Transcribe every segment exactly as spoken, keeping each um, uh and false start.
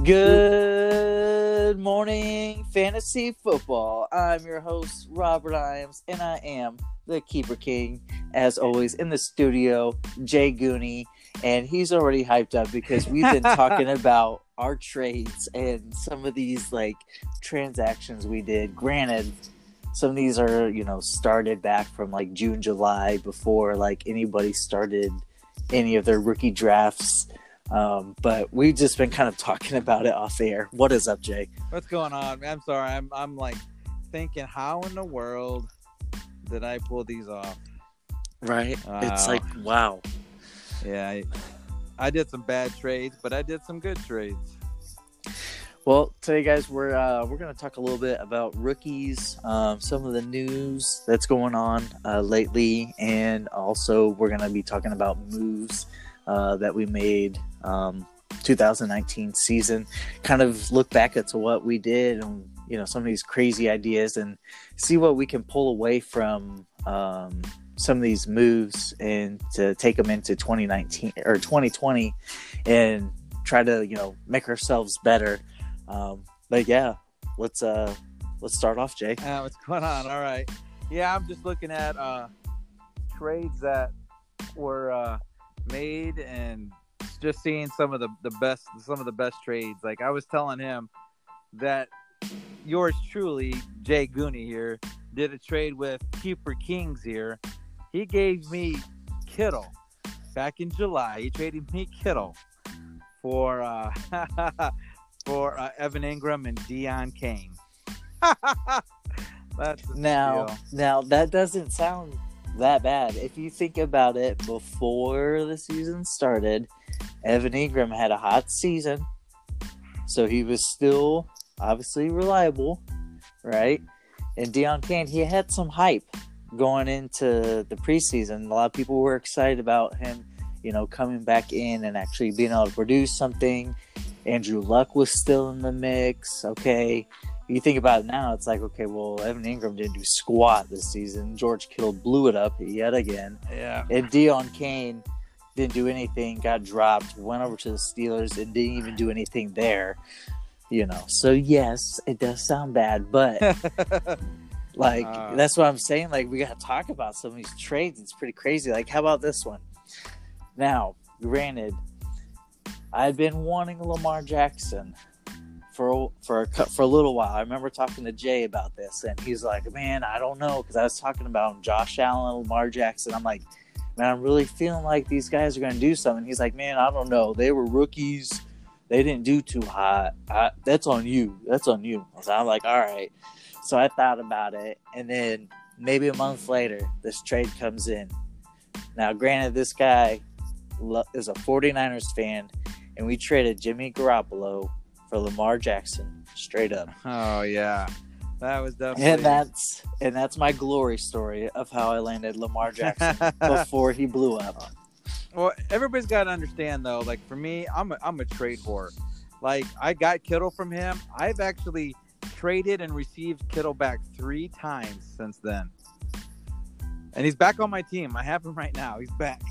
Good morning, fantasy football. I'm your host, Robert Iams, and I am the Keeper King, as always, in the studio, Jay Gooney, and he's already hyped up because we've been talking about our trades and some of these, like, transactions we did. Granted, some of these are, you know, started back from, like, June, July, before, like, anybody started any of their rookie drafts. Um, but we've just been kind of talking about it off air. What is up, Jay? What's going on? I'm sorry. I'm I'm like thinking, how in the world did I pull these off? Right? Wow. It's like, wow. Yeah, I, I did some bad trades, but I did some good trades. Well, today, guys, we're uh, we're going to talk a little bit about rookies, um, some of the news that's going on uh, lately, and also we're going to be talking about moves uh, that we made um, twenty nineteen season. Kind of look back at to what we did, and you know, some of these crazy ideas, and see what we can pull away from um, some of these moves, and to take them into twenty nineteen or twenty twenty, and try to, you know, make ourselves better. Um, but yeah, let's uh, let's start off, Jay. Uh, what's going on? All right. Yeah, I'm just looking at uh, trades that were uh, made, and just seeing some of the, the best, some of the best trades. Like I was telling him that yours truly, Jay Gooney here, did a trade with Keeper Kings here. He gave me Kittle back in July. He traded me Kittle for uh, for uh, Evan Ingram and Deion Kane. That's now, deal. now that doesn't sound that bad. If you think about it, before the season started, Evan Ingram had a hot season, so he was still obviously reliable, right? And Deion Kane, he had some hype going into the preseason. A lot of people were excited about him, you know, coming back in and actually being able to produce something. Andrew Luck was still in the mix. Okay, you think about it now, it's like, okay, well, Evan Ingram didn't do squat this season. George Kittle blew it up yet again. Yeah. And Deion Kane didn't do anything, got dropped, went over to the Steelers and didn't even do anything there. You know, so yes, it does sound bad, but like, uh, that's what I'm saying. Like, we got to talk about some of these trades. It's pretty crazy. Like, how about this one? Now, granted, I've been wanting Lamar Jackson for for a, for a little while. I remember talking to Jay about this, and he's like, man, I don't know, because I was talking about Josh Allen, Lamar Jackson. I'm like, man, I'm really feeling like these guys are going to do something. He's like, man, I don't know. They were rookies. They didn't do too hot. I, that's on you. That's on you. So I'm like, all right. So I thought about it, and then maybe a month later, this trade comes in. Now, granted, this guy is a 49ers fan, and we traded Jimmy Garoppolo for Lamar Jackson, straight up. Oh yeah, that was definitely. And that's and that's my glory story of how I landed Lamar Jackson before he blew up. Well, everybody's got to understand though. Like for me, I'm a, I'm a trade whore. Like I got Kittle from him. I've actually traded and received Kittle back three times since then, and he's back on my team. I have him right now. He's back.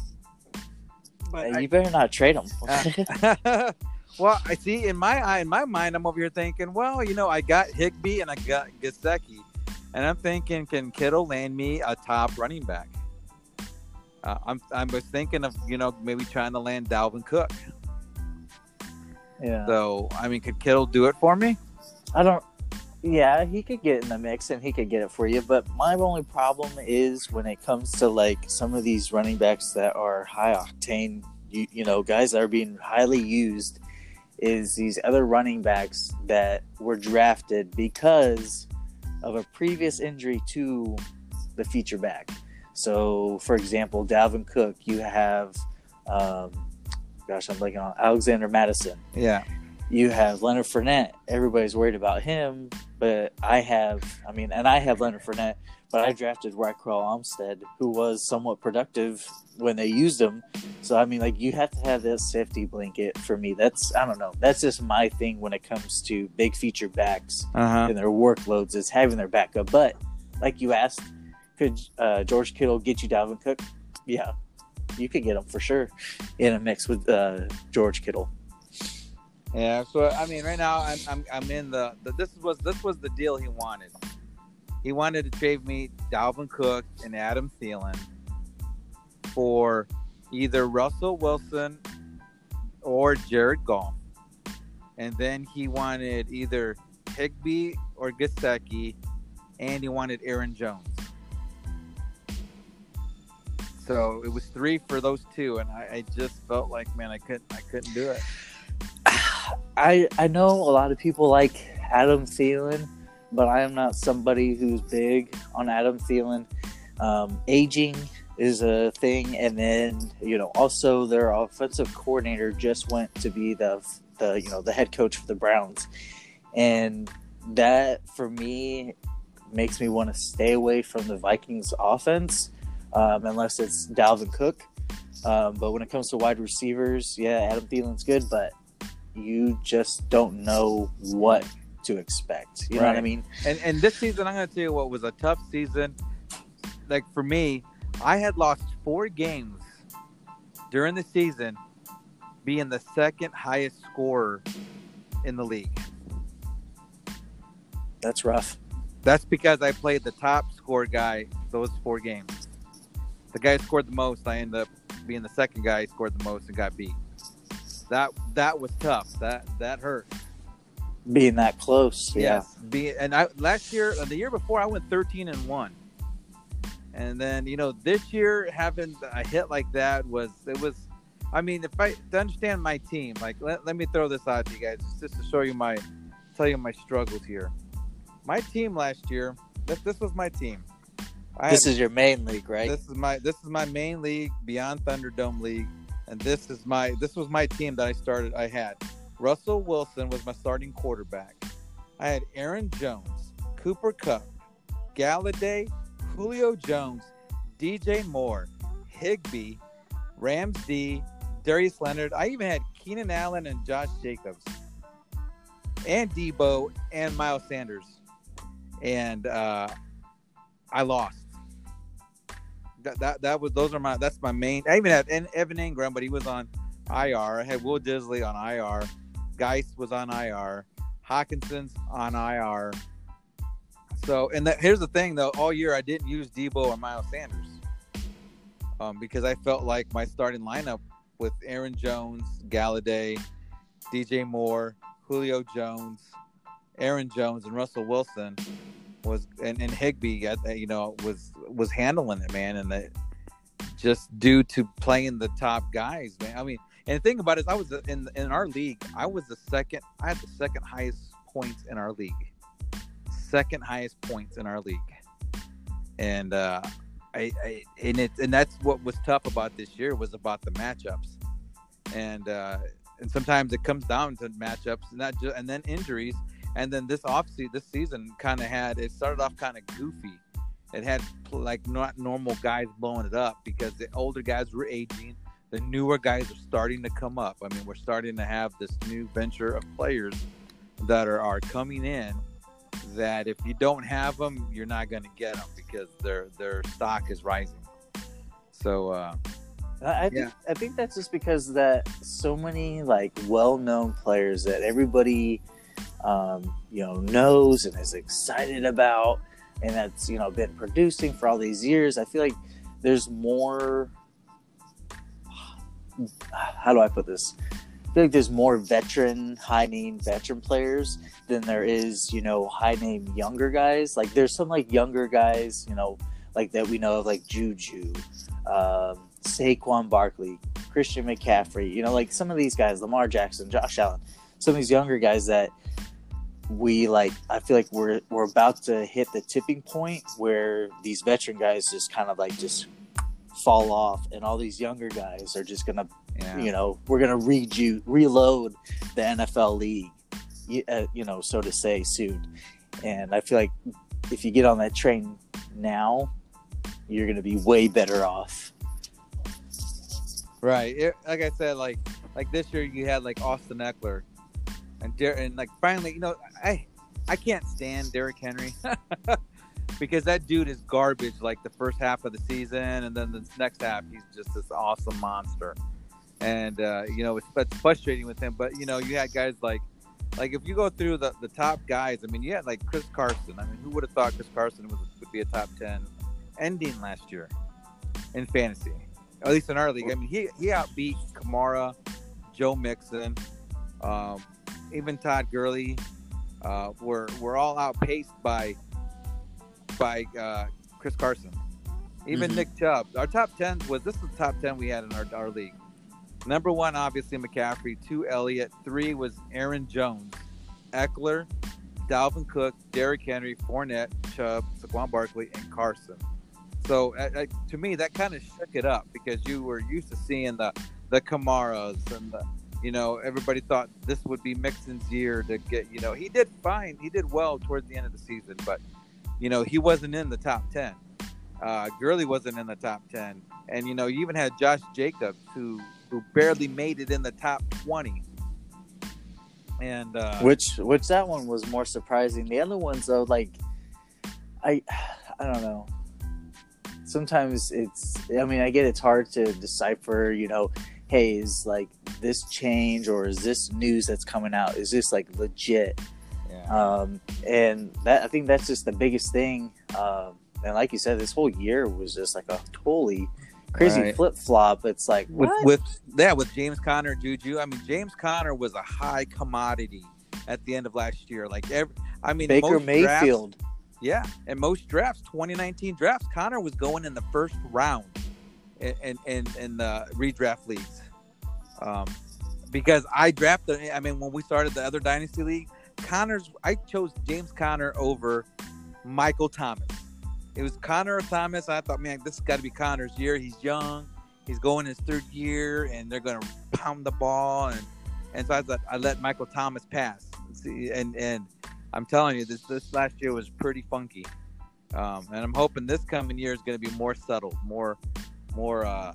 But hey, I, you better not trade him. uh, well, I see in my eye, in my mind, I'm over here thinking, well, you know, I got Higbee and I got Gesicki, and I'm thinking, can Kittle land me a top running back? Uh, I'm I was thinking of, you know, maybe trying to land Dalvin Cook. Yeah. So I mean, could Kittle do it for me? I don't. Yeah, he could get in the mix and he could get it for you. But my only problem is when it comes to like some of these running backs that are high octane, you, you know, guys that are being highly used, is these other running backs that were drafted because of a previous injury to the feature back. So, for example, Dalvin Cook, you have, um, gosh, I'm blanking on Alexander Madison. Yeah. You have Leonard Fournette. Everybody's worried about him, but I have, I mean, and I have Leonard Fournette, but I drafted Rycroft Armstead, who was somewhat productive when they used him. So, I mean, like, you have to have this safety blanket for me. That's, I don't know. That's just my thing when it comes to big feature backs uh-huh. and their workloads, is having their backup. But, like you asked, could uh, George Kittle get you Dalvin Cook? Yeah, you could get him for sure in a mix with uh, George Kittle. Yeah. So I mean, right now I'm I'm I'm in the, the this was this was the deal he wanted. He wanted to trade me Dalvin Cook and Adam Thielen for either Russell Wilson or Jared Goff, and then he wanted either Higbee or Gesicki, and he wanted Aaron Jones. So it was three for those two, and I, I just felt like, man, I couldn't, I couldn't do it. I I know a lot of people like Adam Thielen, but I am not somebody who's big on Adam Thielen. Um, aging is a thing, and then you know also their offensive coordinator just went to be the the you know the head coach for the Browns, and that for me makes me want to stay away from the Vikings offense um, unless it's Dalvin Cook. Um, but when it comes to wide receivers, yeah, Adam Thielen's good, but you just don't know what to expect. You know Right. what I mean? And and this season, I'm going to tell you what was a tough season. Like for me, I had lost four games during the season, being the second highest scorer in the league. That's rough. That's because I played the top score guy those four games. The guy who scored the most, I ended up being the second guy who scored the most and got beat. That that was tough. That that hurt. Being that close, yeah. Yes. Be, and I last year, the year before, I went thirteen and one. And then you know this year having a hit like that was it was. I mean, if I to understand my team, like let, let me throw this out to you guys just to show you my tell you my struggles here. My team last year, this this was my team. I This had, is your main league, right? this is my this is my main league, Beyond Thunderdome League, and this is my this was my team that I started. I had Russell Wilson was my starting quarterback. I had Aaron Jones, Cooper Kupp, Galladay, Julio Jones, D J Moore, Higbee, Ramsey, Darius Leonard. I even had Keenan Allen and Josh Jacobs, and Debo and Miles Sanders, and uh, I lost. That, that that was those are my that's my main. I even had Evan Ingram, but he was on I R. I had Will Disley on I R. Geist was on I R. Hawkinson's on I R. So, and that, here's the thing though: all year I didn't use Debo or Miles Sanders um, because I felt like my starting lineup with Aaron Jones, Galladay, D J Moore, Julio Jones, Aaron Jones, and Russell Wilson was, and, and Higbee, you know, was was handling it, man, and that just due to playing the top guys, man. I mean, and the thing about it is, I was in in our league, I was the second, I had the second highest points in our league, second highest points in our league, and uh, I, I and it and that's what was tough about this year was about the matchups, and uh, and sometimes it comes down to matchups, not just and then injuries. And then this offseason, this season kind of had, it started off kind of goofy. It had like not normal guys blowing it up because the older guys were aging. The newer guys are starting to come up. I mean, we're starting to have this new venture of players that are, are coming in that if you don't have them, you're not going to get them because their their stock is rising. So, uh, I think yeah. I think that's just because that so many like well-known players that everybody um, you know knows and is excited about, and that's you know been producing for all these years. I feel like there's more. How do I put this? I feel like there's more veteran, high-name veteran players than there is, you know, high-name younger guys. Like there's some like younger guys, you know, like that we know of, like Juju, um, Saquon Barkley, Christian McCaffrey. You know, like some of these guys, Lamar Jackson, Josh Allen. Some of these younger guys that we like. I feel like we're we're about to hit the tipping point where these veteran guys just kind of like just fall off, and all these younger guys are just gonna. Yeah. You know, we're gonna read you reload the N F L league, you, uh, you know, so to say, soon. And I feel like if you get on that train now, you're gonna be way better off. Right. It, like I said, like like this year you had like Austin Eckler, and Der- and like finally, you know, I I can't stand Derrick Henry because that dude is garbage. Like the first half of the season, and then the next half he's just this awesome monster. and uh, you know it's, it's frustrating with him. But you know, you had guys like like if you go through the, the top guys, I mean, you had like Chris Carson. I mean, who would have thought Chris Carson was would be a top ten ending last year in fantasy, at least in our league. I mean, he he outbeat Kamara, Joe Mixon, um, even Todd Gurley. Uh, were were all outpaced by by uh, Chris Carson. Even mm-hmm. Nick Chubb. Our top ten was this is the top ten we had in our, our league. Number one, obviously McCaffrey. Two, Elliott. Three was Aaron Jones, Eckler, Dalvin Cook, Derrick Henry, Fournette, Chubb, Saquon Barkley, and Carson. So uh, uh, to me, that kind of shook it up because you were used to seeing the the Kamaras and the, you know, everybody thought this would be Mixon's year to get, you know, he did fine. He did well towards the end of the season, but, you know, he wasn't in the top ten. Uh, Gurley wasn't in the top ten. And, you know, you even had Josh Jacobs, who, who barely made it in the top twenty. And, uh, which, which that one was more surprising. The other ones, though, like, I, I don't know. Sometimes it's, I mean, I get it's hard to decipher, you know, hey, is like this change or is this news that's coming out? Is this like legit? Yeah. Um, and that, I think that's just the biggest thing. Um, and like you said, this whole year was just like a totally crazy right. flip flop. It's like, with, what? with, yeah, with James Conner, Juju. I mean, James Conner was a high commodity at the end of last year. Like every, I mean, Baker Mayfield. Drafts, yeah. And most drafts, twenty nineteen drafts, Conner was going in the first round. In, in in the redraft leagues, um, because I drafted. I mean, when we started the other dynasty league, Connor's. I chose James Conner over Michael Thomas. It was Conner or Thomas. I thought, man, this has got to be Conner's year. He's young. He's going his third year, and they're going to pound the ball. And and so I thought I let Michael Thomas pass. See, and and I'm telling you, this this last year was pretty funky. Um, and I'm hoping this coming year is going to be more subtle, more. more uh,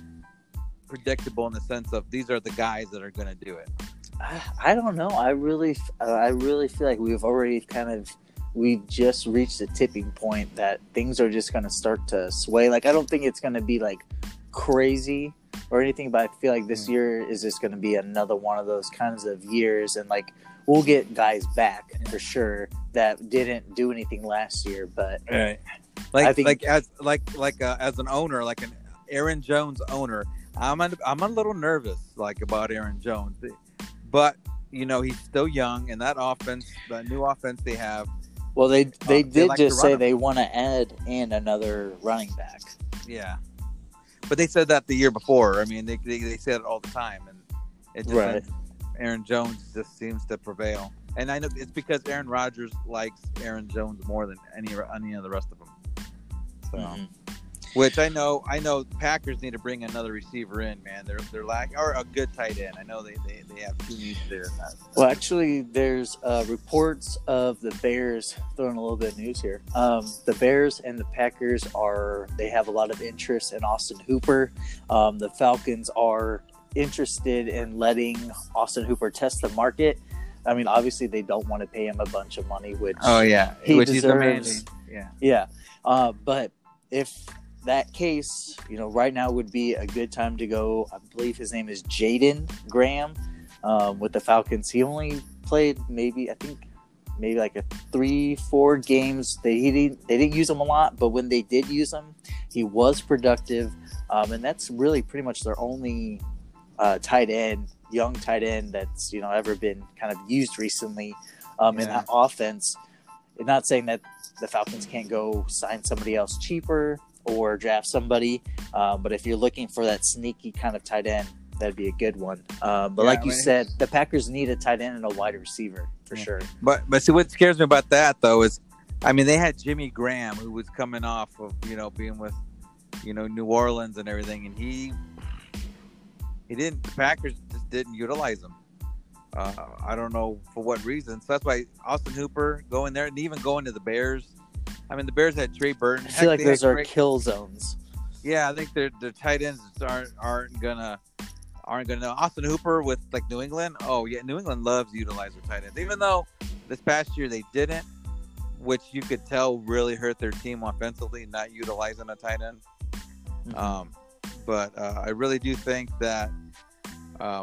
predictable in the sense of these are the guys that are going to do it. I, I don't know. I really, uh, I really feel like we've already kind of, we just reached a tipping point that things are just going to start to sway. Like, I don't think it's going to be like crazy or anything, but I feel like this mm-hmm. year is just going to be another one of those kinds of years. And like, we'll get guys back yeah. for sure that didn't do anything last year, but right. like, I think, like as, like, like, uh, as an owner, like an Aaron Jones owner, I'm a, I'm a little nervous like about Aaron Jones, but you know he's still young, and that offense, the new offense they have. Well, they they uh, did they like just say him. They want to add in another running back. Yeah, but they said that the year before. I mean, they they, they said it all the time, and it just right. Aaron Jones just seems to prevail, and I know it's because Aaron Rodgers likes Aaron Jones more than any any of the rest of them. So. Mm-hmm. Which I know, I know Packers need to bring another receiver in, man. They're they're lacking, or a good tight end. I know they, they, they have two needs there. Well, actually, there's uh, reports of the Bears, throwing a little bit of news here. Um, the Bears and the Packers are, they have a lot of interest in Austin Hooper. Um, the Falcons are interested in letting Austin Hooper test the market. I mean, obviously, they don't want to pay him a bunch of money, which oh yeah, he which deserves. He's yeah, yeah. Uh, but if that case, you know, right now would be a good time to go. I believe his name is Jaden Graham um, with the Falcons. He only played maybe, I think, maybe like a three, four games. They he didn't, they didn't use him a lot, but when they did use him, he was productive. Um, and that's really pretty much their only uh, tight end, young tight end that's, you know, ever been kind of used recently um, yeah. in that offense. And not saying that the Falcons can't go sign somebody else cheaper or draft somebody, uh, but if you're looking for that sneaky kind of tight end, that'd be a good one. Uh, but yeah, like you I mean, said, the Packers need a tight end and a wide receiver for yeah. sure. But but see, what scares me about that though is, I mean, they had Jimmy Graham, who was coming off of, you know, being with, you know, New Orleans and everything, and he he didn't. The Packers just didn't utilize him. Uh, I don't know for what reason. So that's why Austin Hooper going there, and even going to the Bears. I mean, the Bears had Trey Burton. I feel Heck, like those are Trey... kill zones. Yeah, I think their their tight ends aren't aren't gonna aren't gonna know. Austin Hooper with like New England. Oh yeah, New England loves to utilize their tight ends, even though this past year they didn't, which you could tell really hurt their team offensively, not utilizing a tight end. Mm-hmm. Um, but uh, I really do think that um,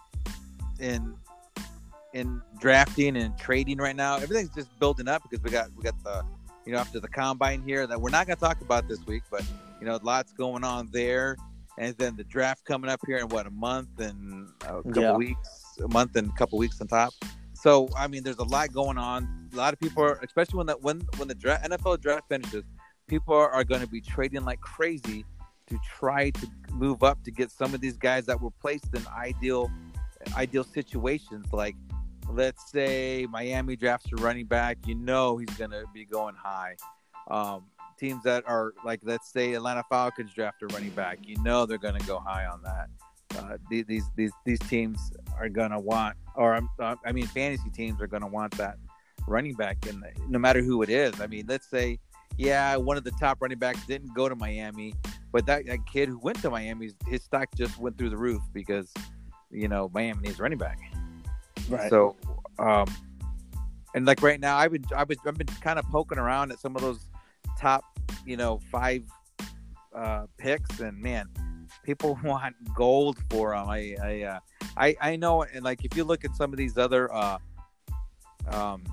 in in drafting and trading right now. Everything's just building up because we got we got the you know after the combine here that we're not going to talk about this week, but you know lots going on there, and then the draft coming up here in what a month and a couple Yeah. weeks, a month and a couple weeks on top. So I mean, there's a lot going on. A lot of people are, especially when that when when the draft, N F L draft finishes, people are, are going to be trading like crazy to try to move up to get some of these guys that were placed in ideal ideal situations. Like, let's say Miami drafts a running back, you know he's going to be going high. Um, teams that are like, let's say Atlanta Falcons draft a running back, you know they're going to go high on that. Uh, these these these teams are going to want, or uh, I mean, fantasy teams are going to want that running back, and no matter who it is. I mean, let's say, yeah, one of the top running backs didn't go to Miami, but that, that kid who went to Miami, his stock just went through the roof because, you know, Miami needs a running back. Right. So, um, and like right now, I've been I've been I've been kind of poking around at some of those top, you know, five uh, picks, and man, people want gold for them. I I uh, I I know, and like if you look at some of these other uh, um,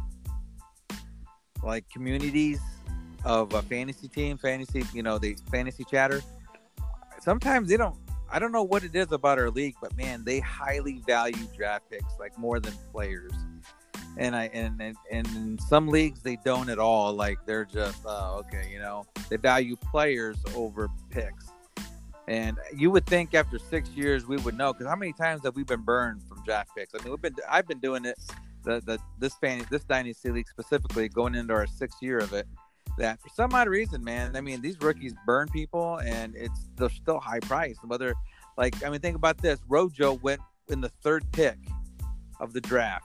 like communities of a fantasy team, fantasy, you know, the fantasy chatter. Sometimes they don't. I don't know what it is about our league, but man, they highly value draft picks like more than players. And I and and, and in some leagues they don't at all. Like they're just oh, okay, you know, they value players over picks. And you would think after six years we would know, because how many times have we been burned from draft picks? I mean, we've been I've been doing it the the this fan this dynasty league specifically going into our sixth year of it. That for some odd reason, man, I mean, these rookies burn people, and it's they're still high priced. Whether, like, I mean, think about this: Rojo went in the third pick of the draft,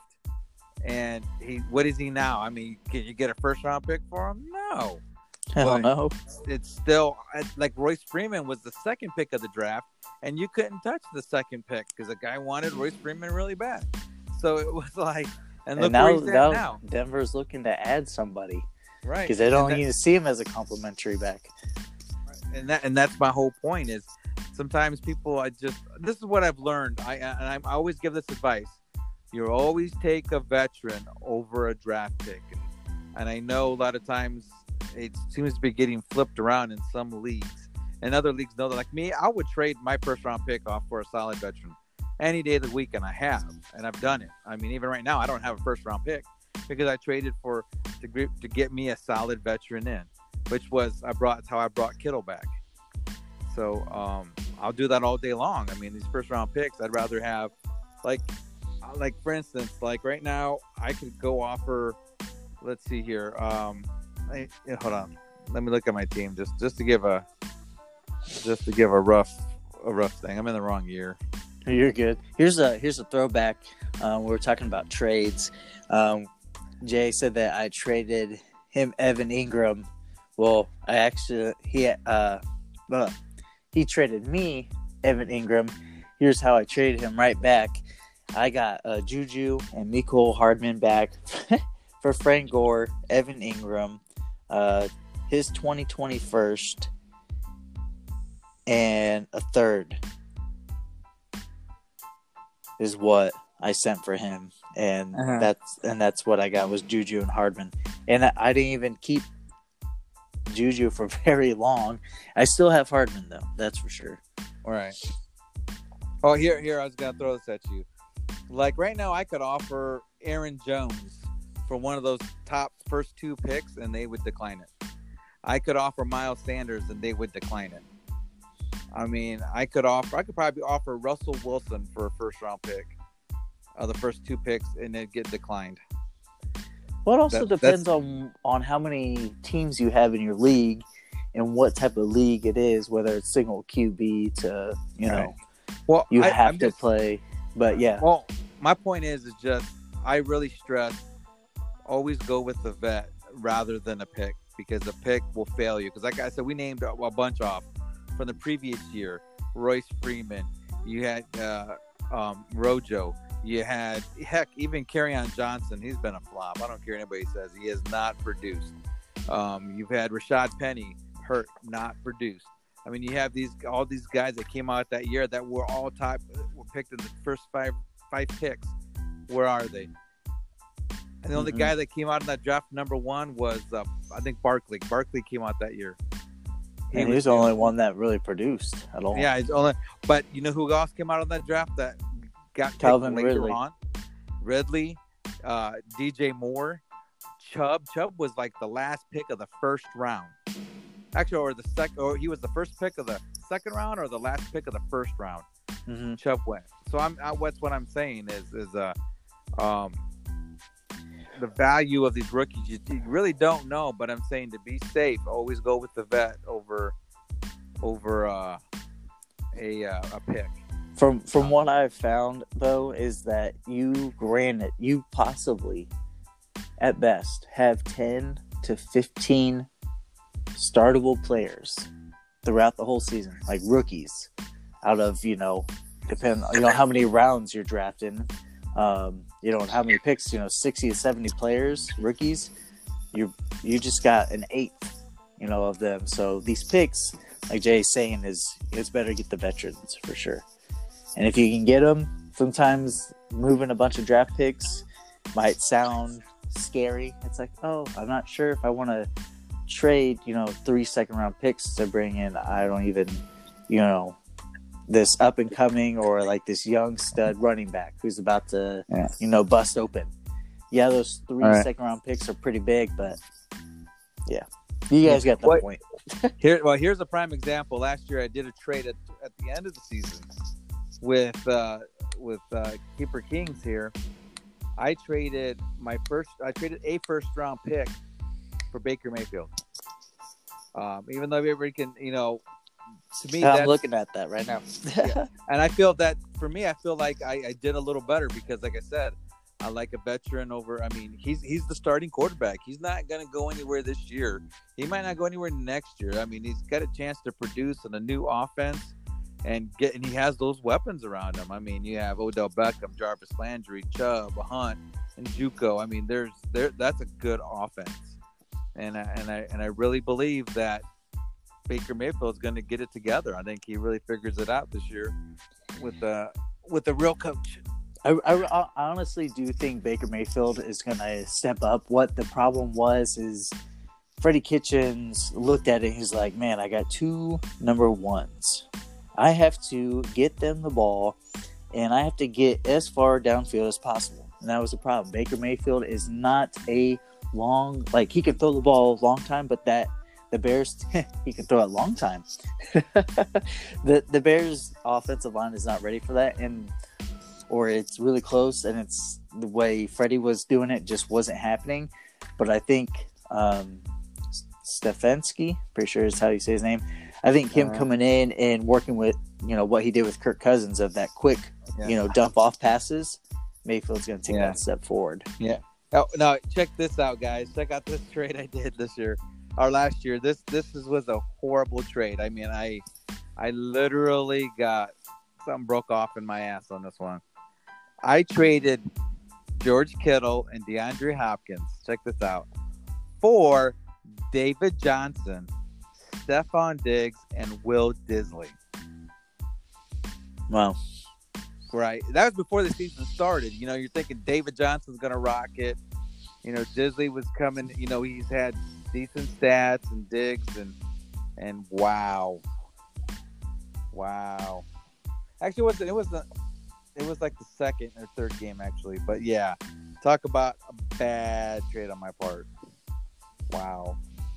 and he, what is he now? I mean, can you get a first round pick for him? No, Hell no. It's still like Royce Freeman was the second pick of the draft, and you couldn't touch the second pick because the guy wanted Royce Freeman really bad. So it was like, and look and now, where he's at now, now. Denver's looking to add somebody. Right, because they don't that, even see him as a complimentary back. And that and that's my whole point is sometimes people I just this is what I've learned. I and I always give this advice: you always take a veteran over a draft pick. And, and I know a lot of times it seems to be getting flipped around in some leagues, and other leagues know that. Like me, I would trade my first round pick off for a solid veteran any day of the week, and I have, and I've done it. I mean, even right now, I don't have a first round pick because I traded for to, to get me a solid veteran in, which was I brought how I brought Kittle back. So um, I'll do that all day long. I mean, these first round picks, I'd rather have like like for instance, like right now, I could go offer. Let's see here. Um, I, yeah, hold on. Let me look at my team just just to give a just to give a rough a rough thing. I'm in the wrong year. You're good. Here's a here's a throwback. Um, we were talking about trades. Um, Jay said that I traded him Evan Ingram. Well, I actually he uh, uh he traded me Evan Ingram. Here's how I traded him right back. I got uh, Juju and Mecole Hardman back for Frank Gore, Evan Ingram, uh, his twenty twenty first, and a third is what I sent for him. And uh-huh. that's and that's what I got was Juju and Hardman. And I, I didn't even keep Juju for very long. I still have Hardman though, that's for sure. All right. Oh, here, here I was gonna throw this at you. Like right now, I could offer Aaron Jones for one of those top first two picks, and they would decline it. I could offer Miles Sanders, and they would decline it. I mean, I could offer. I could probably offer Russell Wilson for a first round pick. Uh, the first two picks, and it get declined. Well, it also that, depends on on how many teams you have in your league and what type of league it is, whether it's single Q B to, you know, right. well, you I, have I'm to just, play. But, yeah. Well, my point is, is just I really stress always go with the vet rather than a pick, because a pick will fail you. Because like I said, we named a, a bunch off from the previous year. Royce Freeman. You had uh, um, Rojo. You had, heck, even Kerryon Johnson. He's been a flop. I don't care what anybody says. He has not produced. Um, you've had Rashad Penny hurt, not produced. I mean, you have these all these guys that came out that year that were all top, were picked in the first five five picks, where are they? And the only Mm-hmm. guy that came out in that draft number one was, uh, I think, Barkley. Barkley came out that year. He and he was the only one that really produced at all. Yeah, he's only. But you know who else came out of that draft that got Calvin picked later Ridley. on? Ridley, uh, D J Moore, Chubb. Chubb was like the last pick of the first round. Actually, or the second, or he was the first pick of the second round, or the last pick of the first round. Mm-hmm. Chubb went. So I'm. I, what's what I'm saying is is uh, um, the value of these rookies. You, you really don't know, but I'm saying to be safe, always go with the vet over over uh, a uh, a pick. From from what I've found though is that you granted you possibly at best have ten to fifteen startable players throughout the whole season, like rookies, out of, you know, depend you know how many rounds you're drafting, um, you know, and how many picks, you know, sixty to seventy players, rookies, you you just got an eighth, you know, of them. So these picks, like Jay's saying, is it's better to get the veterans for sure. And if you can get them, sometimes moving a bunch of draft picks might sound scary. It's like, oh, I'm not sure if I want to trade, you know, three second round picks to bring in, I don't even, you know, this up and coming or like this young stud running back who's about to, yeah. you know, bust open. Yeah, those three right. second round picks are pretty big, but yeah, you guys got the what, point. Here, well, here's a prime example. Last year, I did a trade at, at the end of the season with uh, with uh, Keeper Kings here. I traded my first. I traded a first round pick for Baker Mayfield. Um, even though everybody can, you know, to me, I'm that's, looking at that right now. yeah. And I feel that for me, I feel like I, I did a little better because, like I said, I like a veteran over. I mean, he's he's the starting quarterback. He's not going to go anywhere this year. He might not go anywhere next year. I mean, he's got a chance to produce in a new offense and get. And he has those weapons around him. I mean, you have Odell Beckham, Jarvis Landry, Chubb, Hunt, and Juco. I mean, there's there. That's a good offense. And I, and I and I really believe that Baker Mayfield is going to get it together. I think he really figures it out this year with the with the real coach. I, I, I honestly do think Baker Mayfield is going to step up. What the problem was is Freddie Kitchens looked at it. He's like, man, I got two number ones. I have to get them the ball, and I have to get as far downfield as possible. And that was the problem. Baker Mayfield is not a long, like he can throw the ball a long time, but that the Bears, he can throw it a long time. the the Bears offensive line is not ready for that, and or it's really close, and it's the way Freddie was doing it just wasn't happening. But I think um, Stefanski, pretty sure is how you say his name. I think him uh, coming in and working with, you know, what he did with Kirk Cousins of that quick, yeah. you know, dump off passes, Mayfield's going to take yeah. that step forward. Yeah. Oh, now check this out, guys. Check out this trade I did this year, or last year. This this is, was a horrible trade. I mean, I I literally got something broke off in my ass on this one. I traded George Kittle and DeAndre Hopkins. Check this out. For David Johnson, Stephon Diggs, and Will Disley. Wow. Right. That was before the season started. You know, you're thinking David Johnson's going to rock it. You know, Disley was coming. You know, he's had decent stats, and Diggs, and and wow. Wow. Actually, it wasn't. It was the, It was like the second or third game, actually. But yeah, talk about a bad trade on my part. Wow.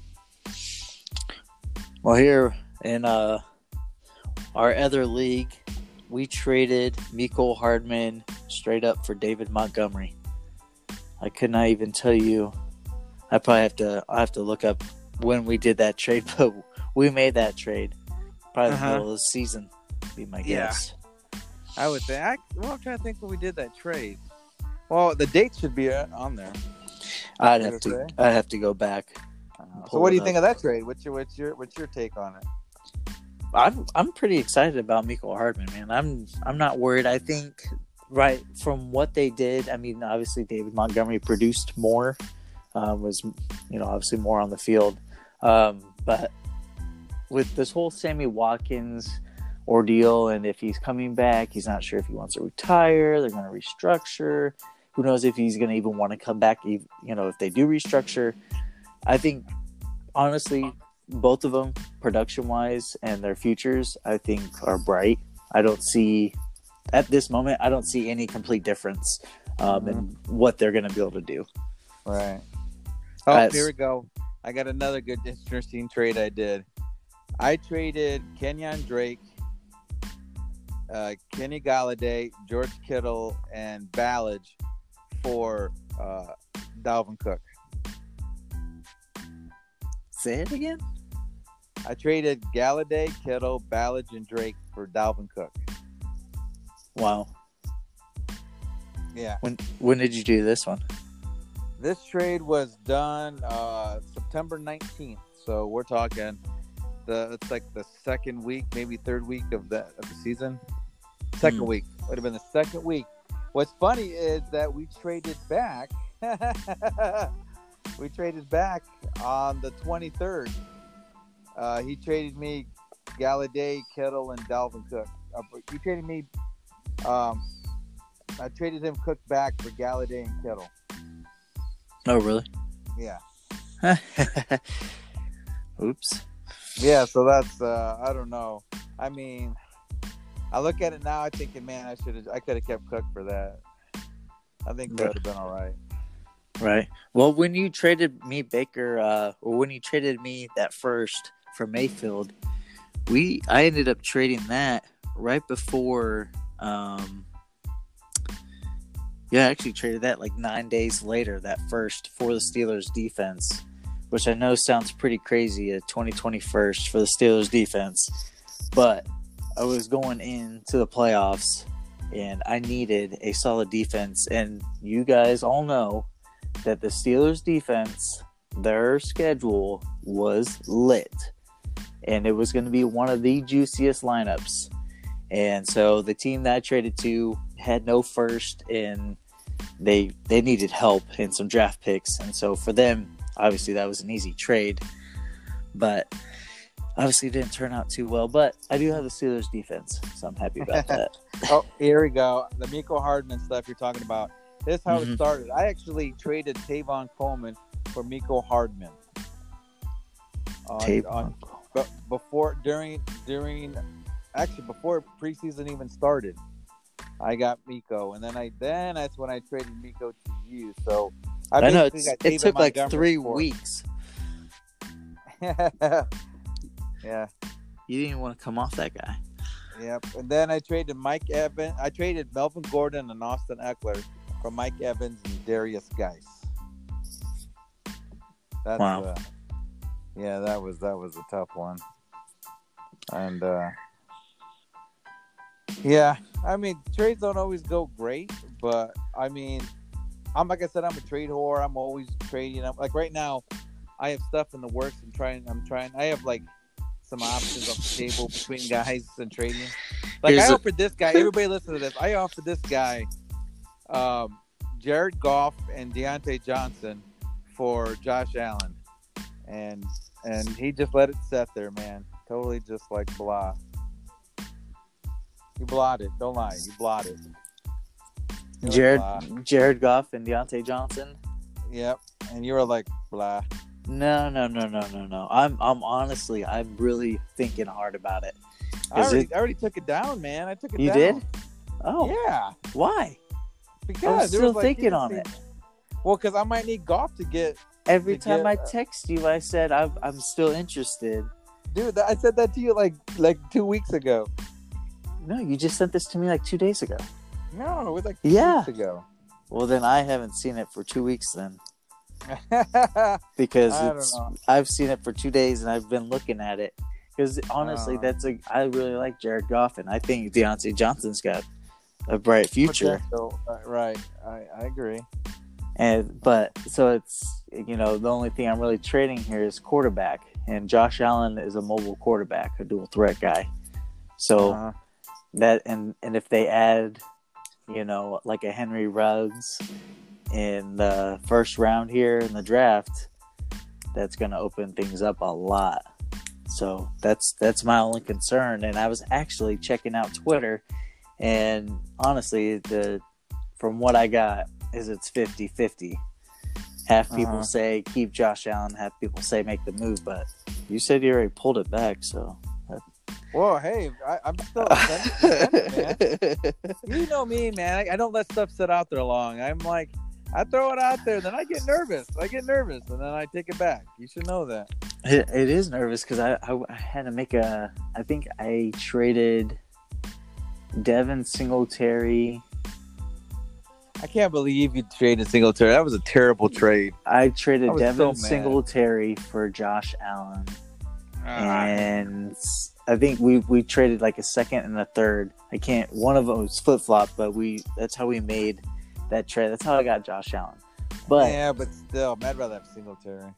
Well, here in uh, our other league, we traded Mecole Hardman straight up for David Montgomery. I could not even tell you. I probably have to. I have to look up when we did that trade, but we made that trade probably uh-huh. the middle of the season. Be my yeah. guess. I would think. I, well, I'm trying to think when we did that trade. Well, the date should be on there. I'd have to. Say. I'd have to go back. Uh, so, what do you think of that trade? What's your what's your what's your take on it? I'm I'm pretty excited about Mecole Hardman, man. I'm I'm not worried. I think right from what they did. I mean, obviously David Montgomery produced more, uh, was you know obviously more on the field, um, but with this whole Sammy Watkins, ordeal. And if he's coming back, he's not sure if he wants to retire. They're going to restructure. Who knows if he's going to even want to come back, you know, if they do restructure. I think, honestly, both of them, production-wise and their futures, I think are bright. I don't see, at this moment, I don't see any complete difference um, mm-hmm. in what they're going to be able to do. Right. Oh, That's, here we go. I got another good, interesting trade I did. I traded Kenyon Drake, uh, Kenny Galladay, George Kittle, and Ballage for uh, Dalvin Cook. Say it again? I traded Galladay, Kittle, Ballage, and Drake for Dalvin Cook. Wow. Yeah. When when did you do this one? This trade was done uh, September nineteenth. So we're talking the it's like the second week, maybe third week of the of the season. Second mm. week. Would have been the second week. What's funny is that we traded back. we traded back on the twenty-third. Uh, he traded me Galladay, Kittle, and Dalvin Cook. Uh, he traded me. Um, I traded him Cook back for Galladay and Kittle. Oh, really? Yeah. Oops. Yeah, so that's uh, I don't know. I mean, I look at it now. I'm thinking, man, I should have. I could have kept Cook for that. I think that would have been all right. Right. Well, when you traded me Baker, uh, or when you traded me that first for Mayfield, we I ended up trading that right before. Um, yeah, I actually traded that like nine days later. That first for the Steelers defense, which I know sounds pretty crazy. A twenty twenty first for the Steelers defense, but I was going into the playoffs, and I needed a solid defense. And you guys all know that the Steelers defense, their schedule was lit, and it was going to be one of the juiciest lineups. And so the team that I traded to had no first, and they they needed help and some draft picks. And so for them, obviously that was an easy trade, but obviously it didn't turn out too well. But I do have the Steelers defense, so I'm happy about that. Oh, here we go. The Mecole Hardman stuff you're talking about. This is how mm-hmm. it started. I actually traded Tavon Coleman for Mecole Hardman. On, Tavon on, but before, during, during, actually before preseason even started, I got Mecole, and then I then that's when I traded Mecole to you. So I, I know it's, got it took Montgomery like three for. weeks. Yeah, you didn't even want to come off that guy. Yep, and then I traded Mike Evans. I traded Melvin Gordon and Austin Eckler for Mike Evans and Darius Geis. That's, wow. Uh, yeah, that was that was a tough one. And uh, yeah, I mean, trades don't always go great, but I mean, I'm like I said, I'm a trade whore. I'm always trading. I'm, like right now, I have stuff in the works. I'm trying. I'm trying. I have like some options off the table between guys and trading. Like Here's I offered a- this guy. Everybody listen to this. I offered this guy, um, Jared Goff and Deontay Johnson for Josh Allen, and and he just let it set there, man. Totally just like blah. You blotted. Don't lie. You blotted. You're Jared like, Jared Goff and Deontay Johnson. Yep. And you were like blah. No, no, no, no, no, no. I'm, I'm honestly, I'm really thinking hard about it. I already, it... I already took it down, man. I took it you down. You did? Oh, yeah. Why? Because I was still was like, thinking on see... it. Well, because I might need Goff to get. Every to time get, I text you, I said I'm, I'm still interested. Dude, I said that to you like, like two weeks ago. No, you just sent this to me like two days ago. No, it was like two yeah. weeks ago. Well, then I haven't seen it for two weeks then. Because it's, I've seen it for two days and I've been looking at it. Because honestly, uh, that's a I really like Jared Goff, and I think Deontay Johnson's got a bright future. Right, I, I agree. And but so it's you know the only thing I'm really trading here is quarterback, and Josh Allen is a mobile quarterback, a dual threat guy. So uh-huh. that and and if they add, you know, like a Henry Ruggs in the first round here in the draft, that's going to open things up a lot. So that's that's my only concern. And I was actually checking out Twitter, and honestly, the from what I got is it's fifty-fifty. Half people Uh-huh. say keep Josh Allen, half people say make the move. But you said you already pulled it back, so. Well, hey, I, I'm still defending, man. You know me, man. I, I don't let stuff sit out there long. I'm like, I throw it out there, then I get nervous. I get nervous, and then I take it back. You should know that. It, it is nervous because I, I I had to make a. I think I traded Devin Singletary. I can't believe you traded Singletary. That was a terrible trade. I traded I was Devin so mad. Singletary for Josh Allen, Ah. and I think we, we traded like a second and a third. I can't. One of them was flip flop, but we that's how we made that trade. That's how I got Josh Allen. But yeah, but still, I'd rather have Singletary.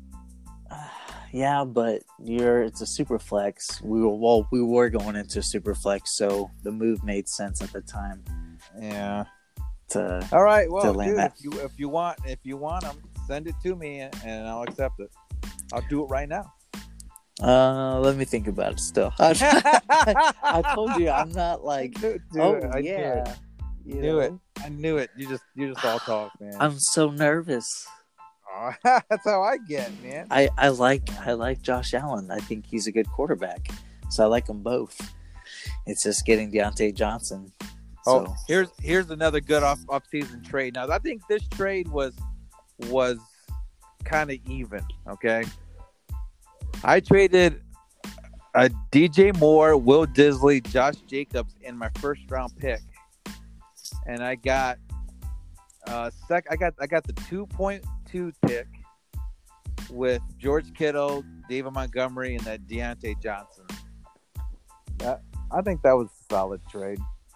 yeah, but you're it's a super flex. We were well, we were going into super flex, so the move made sense at the time. Yeah. To All right. Well, to land dude, that. if you if you want if you want them, send it to me and I'll accept it. I'll do it right now. Uh, let me think about it. Still, I told you I'm not like. Dude, Oh I knew yeah, it. you Knew it. know? I knew it. You just you just all talk, man. I'm so nervous. Oh, that's how I get, man. I, I like I like Josh Allen. I think he's a good quarterback, so I like them both. It's just getting Deontay Johnson. So. Oh, here's here's another good off off season trade. Now I think this trade was was kind of even. Okay, I traded a D J Moore, Will Disley, Josh Jacobs in my first round pick, and I got uh sec. I got I got the two point two pick with George Kittle, David Montgomery, and that Deontay Johnson. That I think that was a solid trade.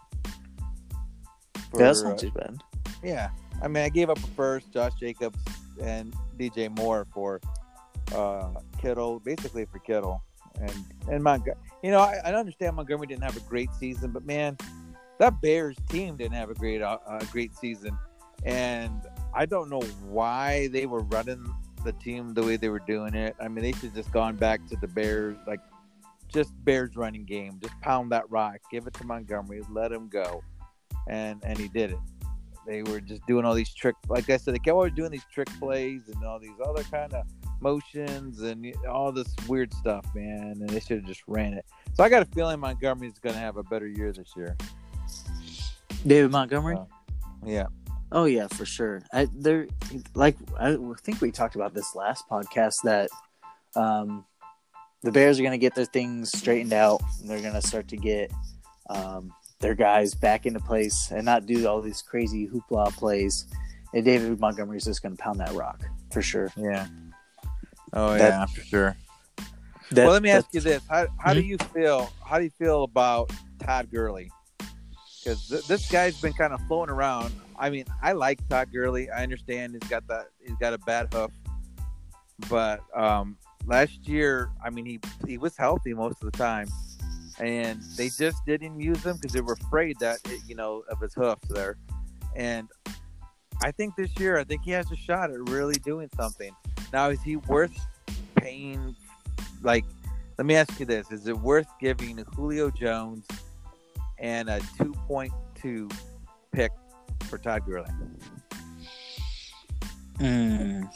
For, Yeah, that's not uh, too bad. yeah, I mean, I gave up a first, Josh Jacobs and D J Moore for uh, Kittle, basically for Kittle, and and Montgomery. You know, I, I understand Montgomery didn't have a great season, but man, that Bears team didn't have a great uh, uh, great season, and I don't know why they were running the team the way they were doing it. I mean, they should have just gone back to the Bears, like just Bears running game, just pound that rock, give it to Montgomery, let him go. And and he did it. They were just doing all these trick, like I said, they kept always doing these trick plays and all these other kind of motions and all this weird stuff, man. And they should have just ran it. So I got a feeling Montgomery's going to have a better year this year. David Montgomery. Uh, yeah. Oh yeah, for sure. I there like I think we talked about this last podcast that um, the Bears are going to get their things straightened out. And they're going to start to get um, their guys back into place and not do all these crazy hoopla plays. And David Montgomery is just going to pound that rock for sure. Yeah. Oh That- yeah, for sure. That- well, let me ask that's- you this: How how do Mhm. you feel? How do you feel about Todd Gurley? Because th- this guy's been kind of floating around. I mean, I like Todd Gurley. I understand he's got that. He's got a bad hoof, but um, last year, I mean, he he was healthy most of the time, and they just didn't use him because they were afraid that it, you know of his hoof there. And I think this year, I think he has a shot at really doing something. Now, is he worth paying? Like, let me ask you this: is it worth giving Julio Jones and a two point two pick for Todd Gurley? Mm.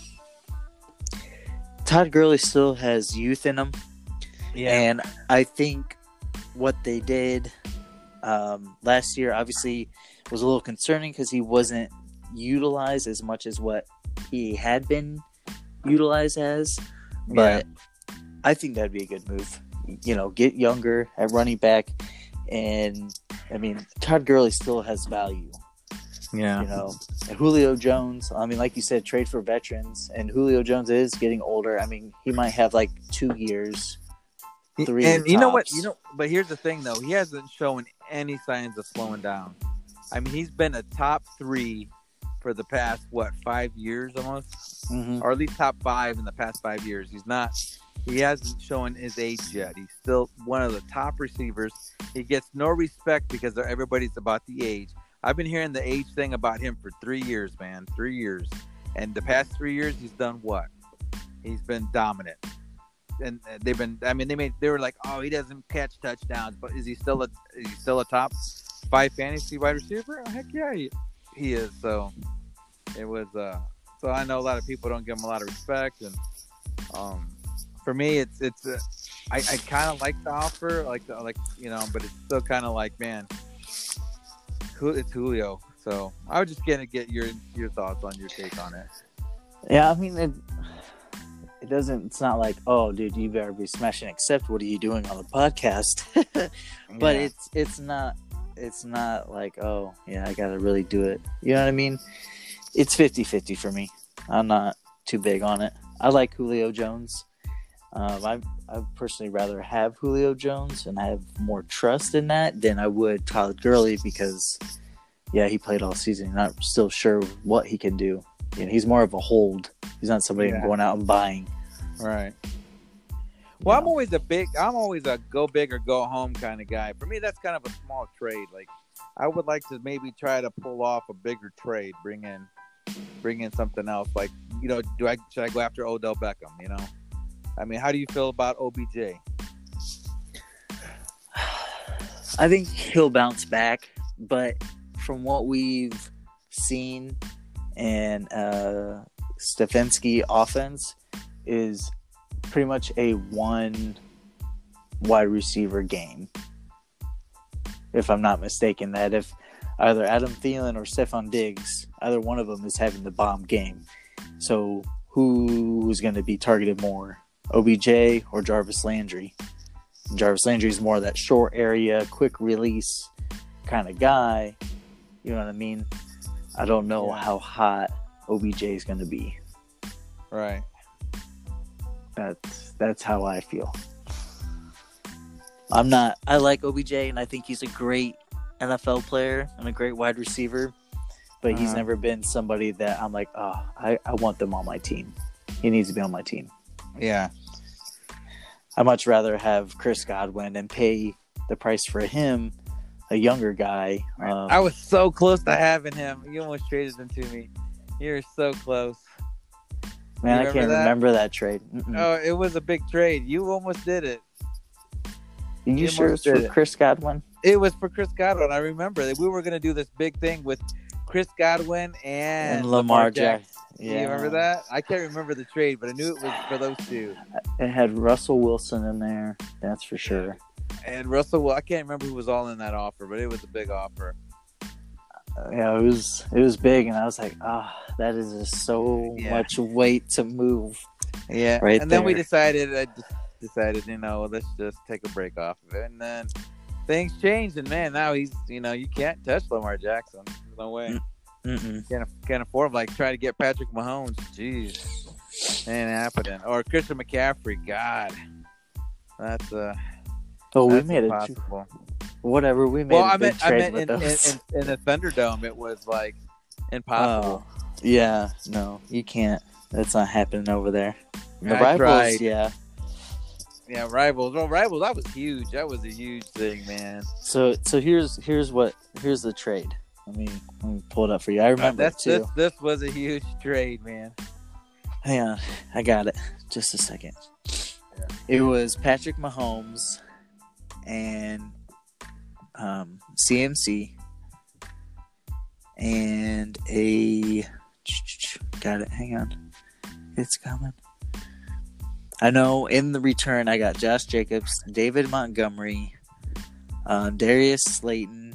Todd Gurley still has youth in him. And I think what they did um, last year obviously was a little concerning because he wasn't utilized as much as what he had been utilized as. But I think that'd be a good move. You know, get younger at running back. And, I mean, Todd Gurley still has value. yeah, You know, and Julio Jones, I mean, like you said, trade for veterans. And Julio Jones is getting older. I mean, he might have like two years. Three and you know what? tops. You know, but here's the thing, though. He hasn't shown any signs of slowing down. I mean, he's been a top three for the past what five years almost, Mm-hmm. or at least top five in the past five years. He's not. He hasn't shown his age yet. He's still one of the top receivers. He gets no respect because everybody's about the age. I've been hearing the age thing about him for three years, man. Three years, and the past three years, he's done what? He's been dominant. and they've been. I mean, they made. They were like, oh, he doesn't catch touchdowns, but is he still a? Is he still a top five fantasy wide receiver? Oh, heck yeah, he, he is. So it was. Uh, so I know a lot of people don't give him a lot of respect, and um, for me, it's it's. Uh, I, I kind of like the offer, like the, like you know, but it's still kind of like, man, it's Julio. So I was just gonna get your your thoughts on your take on it. Yeah, I mean it. It doesn't. It's not like, oh, dude, you better be smashing. Except, what are you doing on the podcast? But Yeah. it's it's not. It's not like, oh, yeah, I gotta really do it. You know what I mean? It's fifty-fifty for me. I'm not too big on it. I like Julio Jones. Um, I I personally rather have Julio Jones and I have more trust in that than I would Todd Gurley because, yeah, he played all season. I'm not still sure what he can do. You know, he's more of a hold. He's not somebody Yeah. I'm going out and buying. Right. Well, You I'm know? always a big, I'm always a go big or go home kind of guy. For me, that's kind of a small trade. Like, I would like to maybe try to pull off a bigger trade, bring in, bring in something else. Like, you know, do I should I go after Odell Beckham? You know, I mean, how do you feel about O B J? I think he'll bounce back, but from what we've seen in uh, Stefanski offense is pretty much a one wide receiver game. If I'm not mistaken, that if either Adam Thielen or Stephon Diggs, either one of them is having the bomb game. So who's going to be targeted more, O B J or Jarvis Landry? Jarvis Landry is more of that short area, quick release kind of guy. You know what I mean? I don't know Yeah. how hot O B J is going to be. Right. That's that's how I feel. I'm not. I like O B J, and I think he's a great N F L player and a great wide receiver. But he's Uh-huh. never been somebody that I'm like, oh, I, I want them on my team. He needs to be on my team. Yeah. I'd much rather have Chris Godwin and pay the price for him, a younger guy. Um, I was so close to having him. You almost traded him to me. You're so close. man, you I can't remember that? remember that trade. Mm-mm. Oh, it was a big trade. You almost did it. you you sure it's almost did for it. Chris Godwin? It was for Chris Godwin. I remember that we were going to do this big thing with Chris Godwin and, And Lamar Jackson. Jackson. Do you remember that? I can't remember the trade, but I knew it was for those two. It had Russell Wilson in there. That's for sure. And Russell, well, I can't remember who was all in that offer, but it was a big offer. Uh, yeah, it was it was big, and I was like, ah, that is just so Yeah. much weight to move. Yeah, Right and then we there. decided, I just decided, you know, let's just take a break off of it, and then things changed, and man, now he's, you know, you can't touch Lamar Jackson. There's no way. Mm-mm. Can't can't afford him. Like try to get Patrick Mahomes. Jeez, ain't happening. Or Christian McCaffrey. God, that's uh, Oh, we that's made it. impossible. Whatever, we made Well, a I big meant I trade meant with in, in, those. in, in the Thunderdome, it was like impossible. Oh, yeah, no, you can't. That's not happening over there. The I rivals, tried. yeah. Yeah, rivals. Well, rivals. That was huge. That was a huge thing, man. So, so here's here's what here's the trade. Let me, let me pull it up for you. I remember Uh, that's it too. this. This was a huge trade, man. Hang on, I got it. Just a second. Yeah. It was Patrick Mahomes and um, C M C and a. Got it. Hang on, it's coming. I know. In the return, I got Josh Jacobs, David Montgomery, um, Darius Slayton.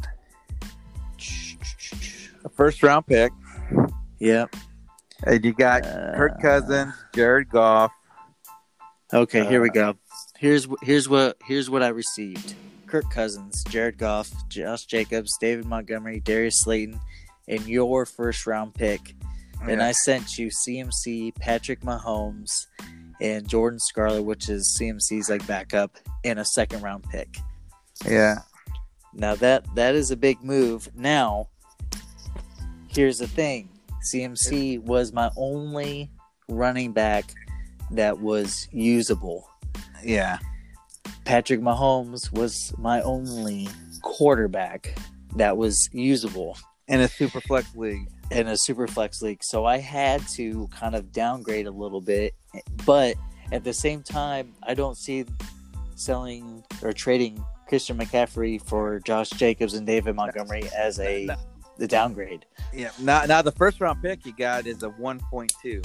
A first round pick. Yep. And you got Uh, Kirk Cousins, Jared Goff. Okay, here we Uh, go. Here's wh- here's what here's what I received: Kirk Cousins, Jared Goff, Josh Jacobs, David Montgomery, Darius Slayton, and your first round pick. And Yeah. I sent you C M C, Patrick Mahomes, and Jordan Scarlett, which is C M C's like backup, and a second round pick. Yeah. Now that that is a big move. Now, here's the thing: C M C was my only running back that was usable. Yeah. Patrick Mahomes was my only quarterback that was usable In a super flex league. in a super flex league. So I had to kind of downgrade a little bit, but at the same time, I don't see selling or trading Christian McCaffrey for Josh Jacobs and David Montgomery as a No, no. the downgrade. Yeah. Now, now the first round pick you got is a one point two.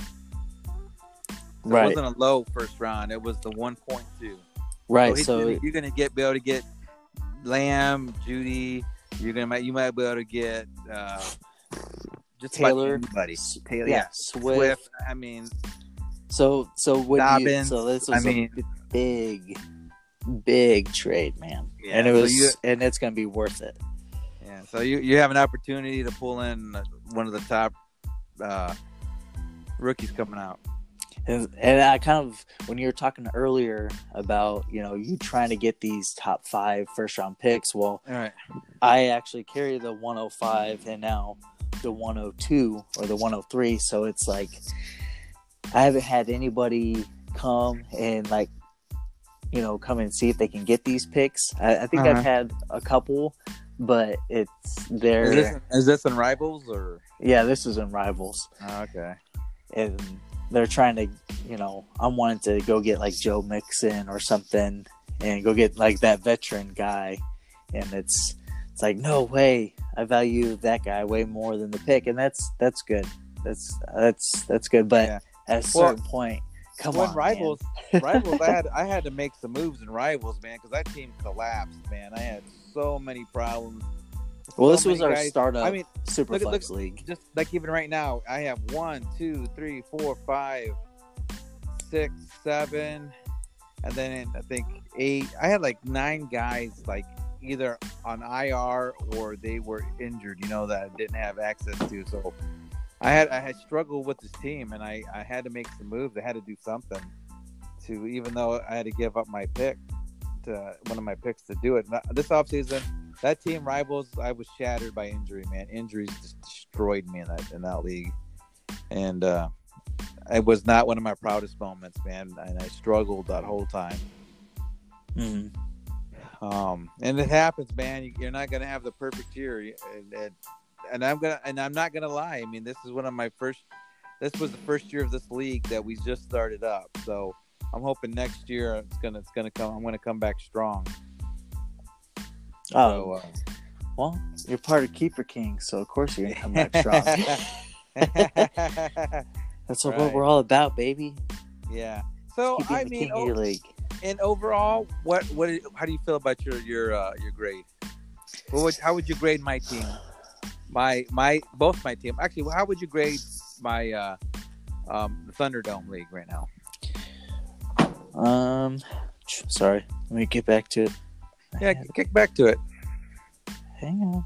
So Right. It wasn't a low first round. It was the one point two. Right. So, So, so you're gonna get be able to get Lamb, Judy. You're gonna you might be able to get uh, just Taylor, anybody. Taylor, yeah, yeah, Swift. Swift. I mean, So so what do you, Dobbins, so this I was mean- a big big trade, man. Yeah, and it so was you- and it's going to be worth it. yeah. So you you have an opportunity to pull in one of the top uh, rookies coming out. And, and I kind of, when you were talking earlier about, you know, you trying to get these top five first round picks, well, All right. I actually carry the one oh five and now the one oh two or the one oh three. So it's like, I haven't had anybody come and like, you know, come and see if they can get these picks. I, I think Uh-huh. I've had a couple, but it's there. Is this, is this in Rivals or? Yeah, this is in Rivals. Oh, okay. And they're trying to, you know, I'm wanting to go get like Joe Mixon or something and go get like that veteran guy. And it's, it's like, no way. I value that guy way more than the pick. And that's, that's good. That's, that's, that's good. But Yeah. at a Well, certain point, come when on, Rivals, Rivals, I had I had to make some moves in Rivals, man, because that team collapsed, man. I had so many problems. Well, So this was many our guys- startup I mean, Superflex look at- look- League. just like even right now, I have one, two, three, four, five, six, seven, and then I think eight. I had like nine guys, like either on I R or they were injured. You know that I didn't have access to. So I had I had struggled with this team, and I I had to make some moves. I had to do something to, even though I had to give up my pick to one of my picks to do it. This offseason, that team Rivals, I was shattered by injury, man. Injuries just destroyed me in that in that league, and uh, it was not one of my proudest moments, man. And I struggled that whole time. Mhm. Um, and it happens, man. You, you're not gonna have the perfect year, and, and and I'm gonna and I'm not gonna lie. I mean, this is one of my first. This was the first year of this league that we just started up, so I'm hoping next year it's gonna it's gonna come. I'm gonna come back strong. Oh, So, uh, well, you're part of Keeper King, so of course you're going to come back strong. That's what Right. we're all about, baby. yeah. So Keeping I the mean, king of your o- league. and overall, what what how do you feel about your your uh, your grade? What would, how would you grade my team? My my both my team. Actually, how would you grade my uh, um, the Thunderdome League right now? Um, sorry, let me get back to it. Yeah, kick back to it. Hang on.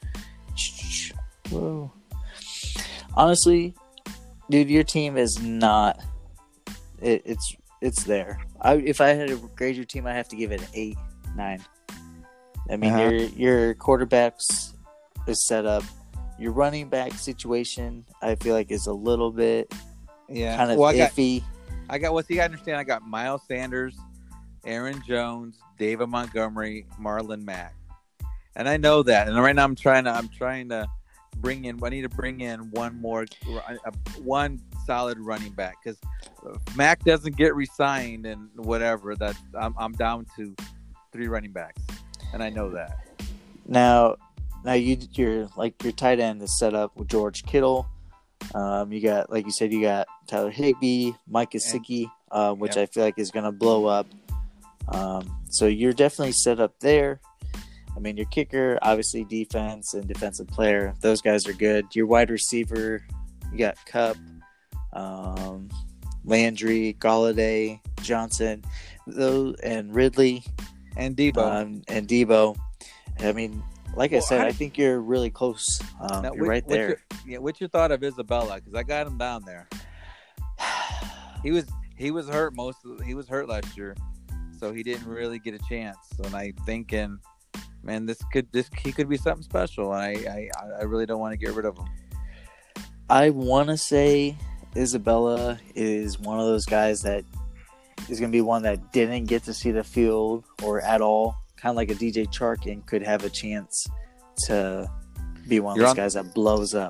Whoa. Honestly, dude, your team is not. It, it's it's there. I if I had to grade your team, I have to give it an eight, nine. I mean, Uh-huh. your your quarterbacks is set up. Your running back situation, I feel like, is a little bit Yeah, kind of well, I got iffy. I got what you got to understand. I got Miles Sanders, Aaron Jones, David Montgomery, Marlon Mack, and I know that. And right now, I'm trying to I'm trying to bring in. I need to bring in one more, uh, one solid running back, because Mack doesn't get re-signed and whatever. That I'm I'm down to three running backs, and I know that. Now, now you your like your tight end is set up with George Kittle. Um, you got, like you said, you got Tyler Higbee, Mike Gesicki, uh, which Yep. I feel like is going to blow up. Um, so you're definitely set up there. I mean, your kicker, obviously defense and defensive player, those guys are good. Your wide receiver, you got Cup, um, Landry, Galladay, Johnson, those, and Ridley, And Debo. um, and Debo. I mean, like I Well, said, how I did- think you're really close. Um, Now, you're what- right what's there. Your, yeah, what's your thought of Isabella? Because I got him down there. He was he was hurt most of the, he was hurt last year, so he didn't really get a chance. And I thinking, man, this could this he could be something special. And I I, I really don't want to get rid of him. I want to say Isabella is one of those guys that is going to be one that didn't get to see the field or at all, kind of like a D J Chark, and could have a chance to be one of You're those on- guys that blows up.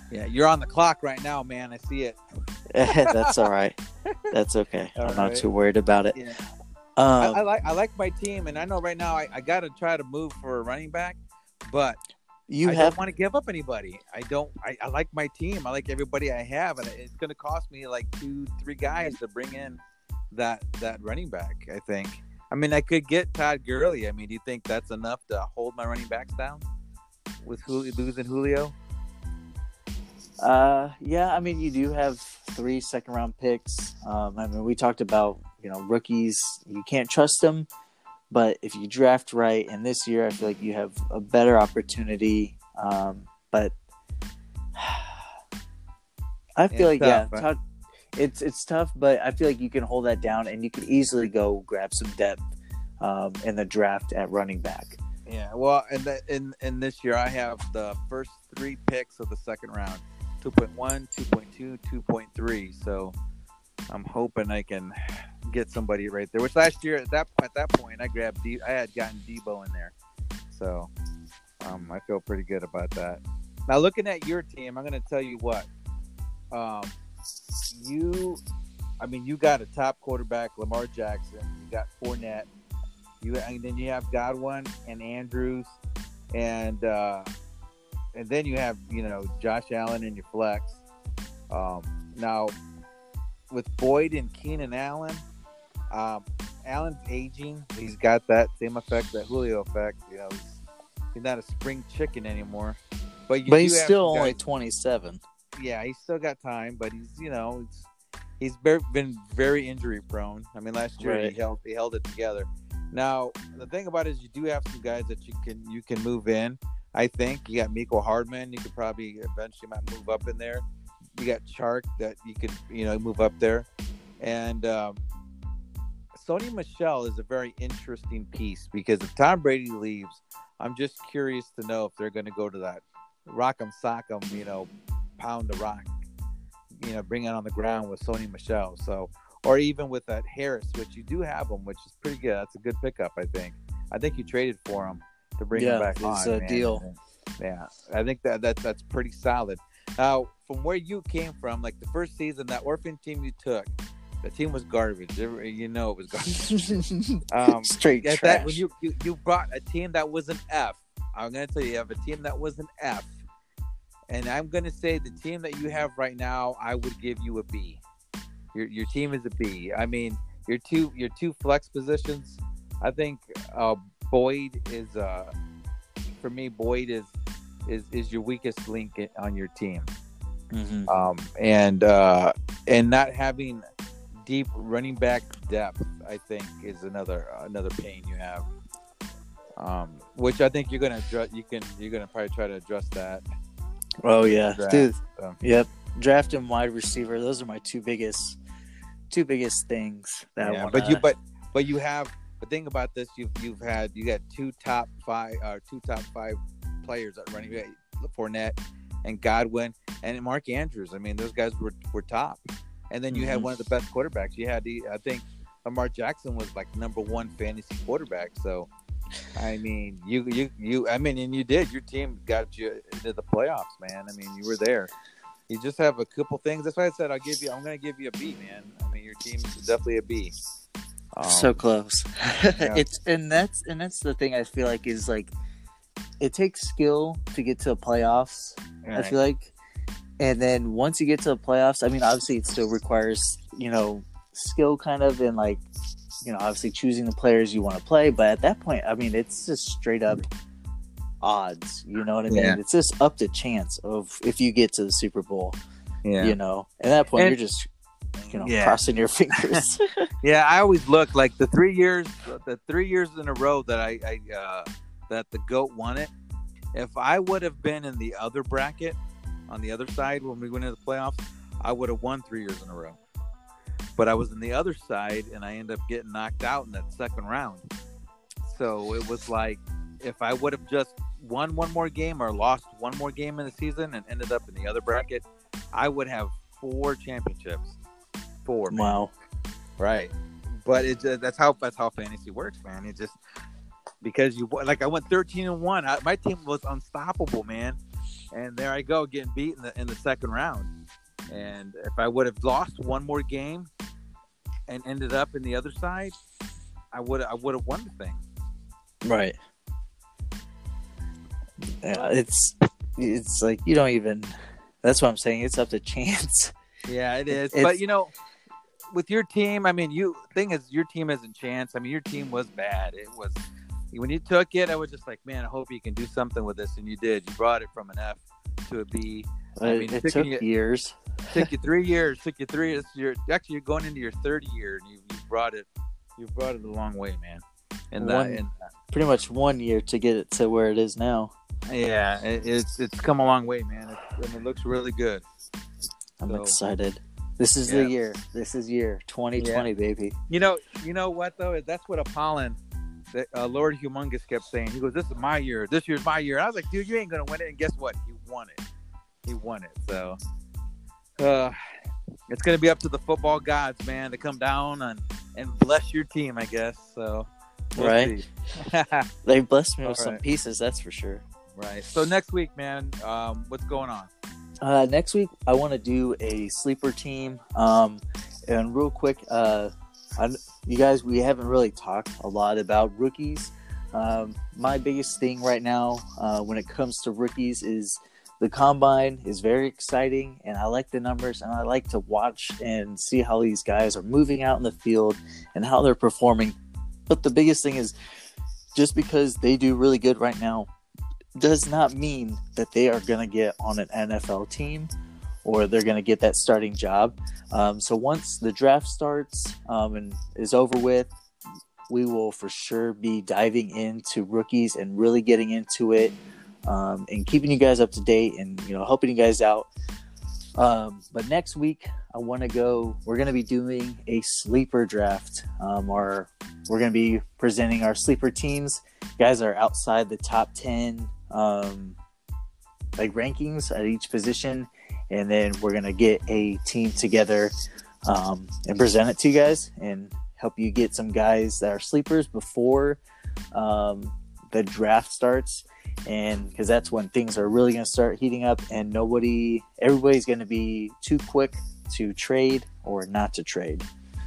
Yeah, you're on the clock right now, man. I see it. That's all right. That's okay. All I'm not right. too worried about it. Yeah. Um, I, I like I like my team, and I know right now I, I got to try to move for a running back, but you I have don't want to give up anybody. I don't. I, I like my team. I like everybody I have, and it's going to cost me like two, three guys to bring in that that running back. I think. I mean, I could get Todd Gurley. I mean, do you think that's enough to hold my running backs down with Julio, losing Julio? Uh, yeah, I mean, you do have three second round picks. Um, I mean, we talked about, you know, rookies. You can't trust them, but if you draft right, and this year I feel like you have a better opportunity. Um, but I feel It's like, tough, yeah, right? Todd, it's it's tough, but I feel like you can hold that down, and you can easily go grab some depth um, in the draft at running back. Yeah. Well, and the, in in this year I have the first three picks of the second round. two point one, two point two, two point three. So I'm hoping I can get somebody right there. Which last year at that at that point I grabbed D, I had gotten Debo in there, so um, I feel pretty good about that. Now looking at your team, I'm going to tell you what. Um, you, I mean, you got a top quarterback, Lamar Jackson. You got Fournette. You and then you have Godwin and Andrews, and. Uh, And then you have, you know, Josh Allen in your flex. Um, now, with Boyd and Keenan Allen, um, Allen's aging. He's got that same effect, that Julio effect. You know, he's, he's not a spring chicken anymore. But you But do he's have still some only guys- twenty-seven. Yeah, he's still got time, but he's, you know, it's, he's be- been very injury prone. I mean, last year Right. he held he held it together. Now, the thing about it is you do have some guys that you can you can move in. I think you got Miko Hardman. You could probably eventually might move up in there. You got Chark that you could, you know, move up there. And um, Sony Michel is a very interesting piece because if Tom Brady leaves, I'm just curious to know if they're going to go to that rock'em sock'em, you know, pound the rock, you know, bring it on the ground with Sony Michel. So, or even with that Harris, which you do have him, which is pretty good. That's a good pickup, I think. I think you traded for him to bring Yeah, him back it's on. a man. deal. Yeah, I think that, that that's pretty solid. Now, from where you came from, like the first season, that orphan team you took, the team was garbage. You know it was garbage. Um, Straight at trash. that, when you, you you brought a team that was an F, I'm gonna tell you, you have a team that was an F, and I'm gonna say the team that you have right now, I would give you a B. Your your team is a B. I mean, your two your two flex positions, I think uh, Boyd is uh for me. Boyd is is is your weakest link on your team, Mhm. um, and uh, and not having deep running back depth, I think, is another another pain you have. Um, which I think you're gonna address. You can you're gonna probably try to address that. Oh yeah, Draft, dude. so. Yep, draft and wide receiver. Those are my two biggest, two biggest things that Yeah, I want. but you but but you have the thing about this. You've you've had you got two top five uh, two top five players at running back, Fournette and Godwin and Mark Andrews. I mean, those guys were were top. And then you had Mhm. one of the best quarterbacks. You had the I think Lamar Jackson was like number one fantasy quarterback. So, I mean, you you you I mean, and you did. Your team got you into the playoffs, man. I mean, you were there. You just have a couple things. That's why I said I'll give you. I'm going to give you a B, man. I mean, your team is definitely a B. Um, so close. yeah. It's and that's and that's the thing I feel like is like it takes skill to get to the playoffs. I right. feel like, and then once you get to the playoffs, I mean, obviously it still requires you know skill kind of and like you know obviously choosing the players you want to play. But at that point, I mean, it's just straight up odds. You know what I mean? Yeah. It's just up to chance of if you get to the Super Bowl. Yeah. You know, at that point And- you're just you know Yeah. crossing your fingers. Yeah, I always look like the three years, the three years in a row that I, I uh, that the GOAT won it. If I would have been in the other bracket, on the other side when we went into the playoffs, I would have won three years in a row. But I was in the other side, and I ended up getting knocked out in that second round. So it was like if I would have just won one more game or lost one more game in the season and ended up in the other bracket, I would have four championships. Four. man. Wow. Right, but it just, that's how that's how fantasy works, man. It just because you like I went thirteen and one. I, my team was unstoppable, man. and there I go getting beat in the in the second round. And if I would have lost one more game and ended up in the other side, I would I would have won the thing. Right. Yeah, it's it's like you don't even. That's what I'm saying. It's up to chance. Yeah, it is. It's, but you know, with your team, I mean, you thing is, your team isn't chance. I mean, your team was bad. It was when you took it. I was just like, man, I hope you can do something with this, and you did. You brought it from an F to a B. I mean, it, it took you, years. Took you three years. Took you three. It's your actually you're going into your third year, and you you brought it. You brought it a long way, man. And that, one, and pretty much one year to get it to where it is now. Yeah, it, it's it's come a long way, man. It, and it looks really good. I'm so, excited. This is yeah. the year. This is year twenty twenty, yeah. baby. You know, you know what though? That's what Apollon, the, uh, Lord Humongous, kept saying. He goes, "This is my year. This year's my year." And I was like, "Dude, you ain't gonna win it." And guess what? He won it. He won it. So, uh, it's gonna be up to the football gods, man, to come down and and bless your team, I guess. So, we'll right? They blessed me All with right. some pieces, that's for sure. Right. So next week, man, um, what's going on? Uh, next week, I want to do a sleeper team. Um, and real quick, uh, I, you guys, we haven't really talked a lot about rookies. Um, my biggest thing right now, uh, when it comes to rookies, is the combine is very exciting, and I like the numbers, and I like to watch and see how these guys are moving out in the field and how they're performing. But the biggest thing is, just because they do really good right now does not mean that they are going to get on an N F L team or they're going to get that starting job. Um, so once the draft starts um, and is over with, we will for sure be diving into rookies and really getting into it um, and keeping you guys up to date and, you know, helping you guys out. Um, but next week, I want to go, we're going to be doing a sleeper draft. Um, or we're going to be presenting our sleeper teams. Guys are outside the top ten um, like rankings at each position. And then we're going to get a team together um, and present it to you guys and help you get some guys that are sleepers before um, the draft starts. And because that's when things are really going to start heating up and nobody, everybody's going to be too quick to trade or not to trade.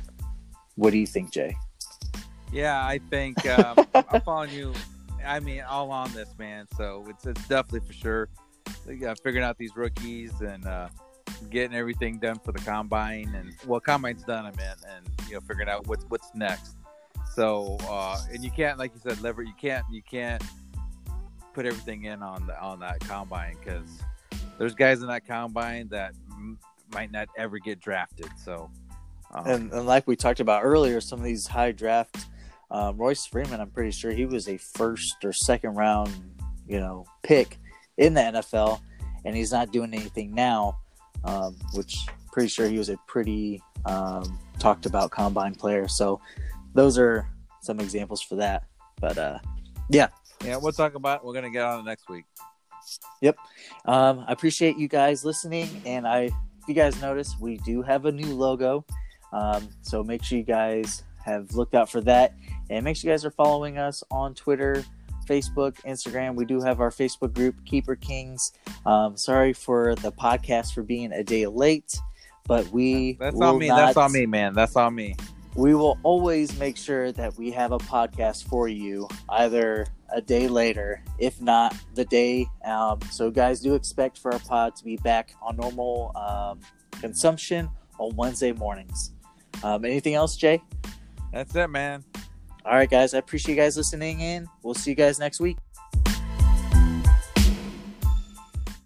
What do you think, Jay? Yeah, I think um, I'm following you. I mean, all on this, man. So it's it's definitely for sure. Uh, figuring out these rookies and uh, getting everything done for the combine, and well, combine's done, I meant, and you know, figuring out what's what's next. So, uh, and you can't, like you said, lever. You can't you can't put everything in on the on that combine because there's guys in that combine that m- might not ever get drafted. So, um, and, and like we talked about earlier, some of these high draft. Um, Royce Freeman, I'm pretty sure he was a first or second round, you know, pick in the N F L, and he's not doing anything now, um, which pretty sure he was a pretty um, talked about combine player. So those are some examples for that. But uh, yeah, yeah, we'll talk about. We're gonna get on it next week. Yep. Um, I appreciate you guys listening, and I, if you guys notice, we do have a new logo, um, so make sure you guys have looked out for that. And make sure you guys are following us on Twitter, Facebook, Instagram. We do have our Facebook group, Keeper Kings. Um, sorry for the podcast for being a day late, but we That's will on me. not, That's on me, man. That's on me. We will always make sure that we have a podcast for you, either a day later, if not the day. Um, so guys, do expect for our pod to be back on normal um, consumption on Wednesday mornings. Um, anything else, Jay? That's it, man. All right, guys. I appreciate you guys listening in. We'll see you guys next week.